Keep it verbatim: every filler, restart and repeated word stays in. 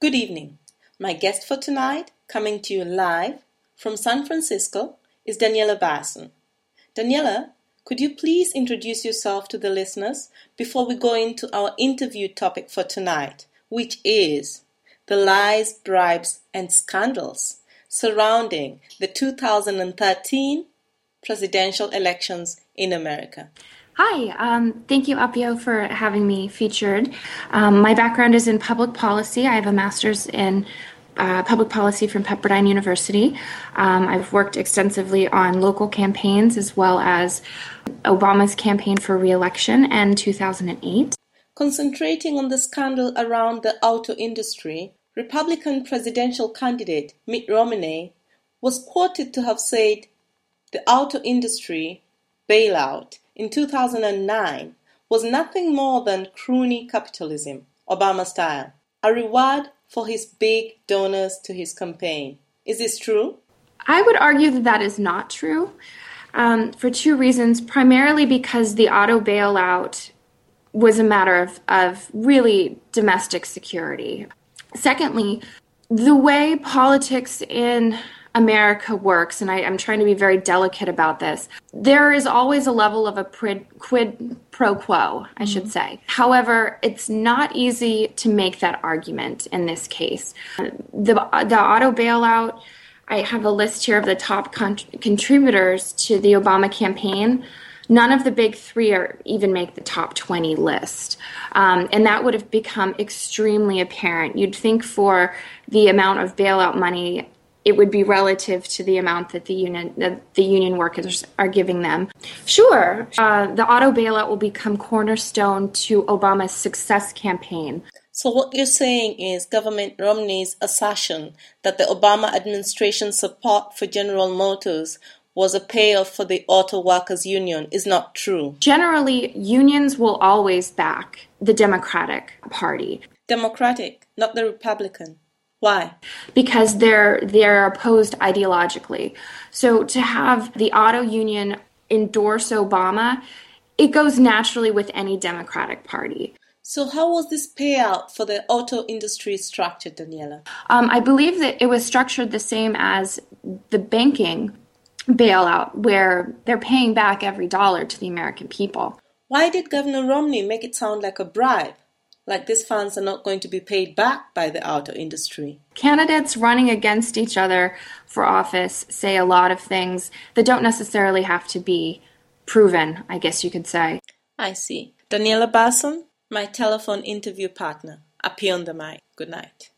Good evening. My guest for tonight, coming to you live from San Francisco, is Daniela Basson. Daniela, could you please introduce yourself to the listeners before we go into our interview topic for tonight, which is the lies, bribes, and scandals surrounding the two thousand thirteen presidential elections in America? Hi, um, thank you, Apio, for having me featured. Um, my background is in public policy. I have a master's in uh, public policy from Pepperdine University. Um, I've worked extensively on local campaigns as well as Obama's campaign for re-election and two thousand eight. Concentrating on the scandal around the auto industry, Republican presidential candidate Mitt Romney was quoted to have said the auto industry bailout in two thousand nine was nothing more than crony capitalism, Obama style, a reward for his big donors to his campaign. Is this true? I would argue that that is not true um, for two reasons, primarily because the auto bailout was a matter of, of really domestic security. Secondly, the way politics in America works, and I, I'm trying to be very delicate about this, there is always a level of a quid, quid pro quo, I mm-hmm. should say. However, it's not easy to make that argument in this case. The, the auto bailout, I have a list here of the top con- contributors to the Obama campaign. None of the big three are even make the top twenty list. Um, and that would have become extremely apparent. You'd think for the amount of bailout money, it would be relative to the amount that the union that the union workers are giving them. Sure, uh, the auto bailout will become cornerstone to Obama's success campaign. So what you're saying is Government Romney's assertion that the Obama administration's support for General Motors was a payoff for the auto workers union is not true. Generally, unions will always back the Democratic Party. Democratic, not the Republican. Why? Because they're they're opposed ideologically. So to have the auto union endorse Obama, it goes naturally with any Democratic Party. So how was this payout for the auto industry structured, Daniela? Um, I believe that it was structured the same as the banking bailout, where they're paying back every dollar to the American people. Why did Governor Romney make it sound like a bribe? Like these funds are not going to be paid back by the auto industry? Candidates running against each other for office say a lot of things that don't necessarily have to be proven, I guess you could say. I see. Daniela Basson, my telephone interview partner. Appear on the mic. Good night.